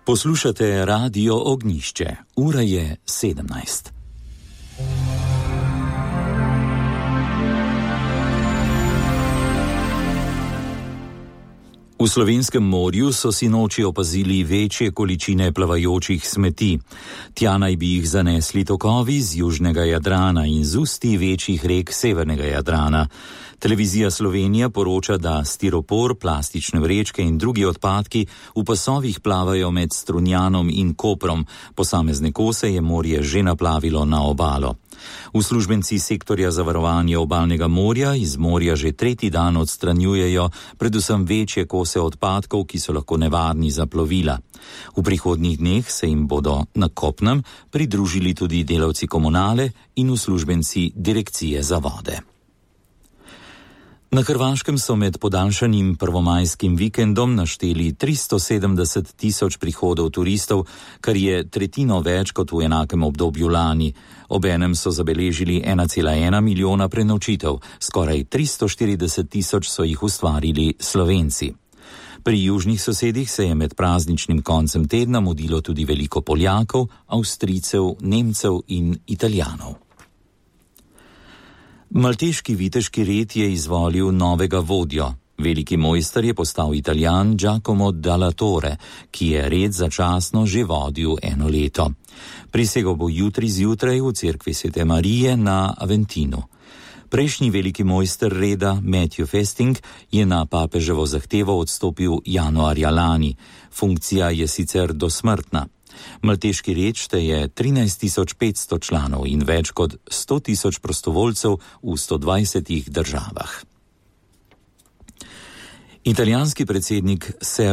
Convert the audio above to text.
Poslušate Radio Ognjišče. Ura je 17. V slovenskem morju so sinoči opazili večje količine plavajočih smeti. Tja naj bi jih zanesli tokovi z južnega Jadrana in z usti večjih rek severnega Jadrana. Televizija Slovenija poroča, da stiropor, plastične vrečke in drugi odpadki v pasovih plavajo med Strunjanom in Koprom. Posamezne kose je morje že naplavilo na obalo. Uslužbenci sektorja za varovanje obalnega morja iz morja že tretji dan odstranjujejo predvsem večje kose odpadkov, ki so lahko nevarni za plovila. V prihodnjih dneh se jim bodo na kopnem pridružili tudi delavci komunale in uslužbenci direkcije za vode. Na Hrvaškem so med podaljšanim prvomajskim vikendom našteli 370 tisoč prihodov turistov, kar je tretjino več kot v enakem obdobju lani. Obenem so zabeležili 1,1 milijona prenočitev, skoraj 340 tisoč so jih ustvarili Slovenci. Pri južnih sosedih se je med prazničnim koncem tedna mudilo tudi veliko Poljakov, Avstrijcev, Nemcev in Italijanov. Malteški viteški red je izvolil novega vodjo. Veliki mojster je postal Italijan Giacomo Dalla Torre, ki je red začasno že vodil eno leto. Prisegel bo jutri zjutraj v cerkvi Svete Marije na Aventinu. Prejšnji veliki mojster reda Matthew Festing je na papeževo zahtevo odstopil januarja lani. Funkcija je sicer dosmrtna. Malteški red šteje 13.500 članov in več kot 100.000 prostovoljcev v 120 državah. Italijanski predsednik Sergio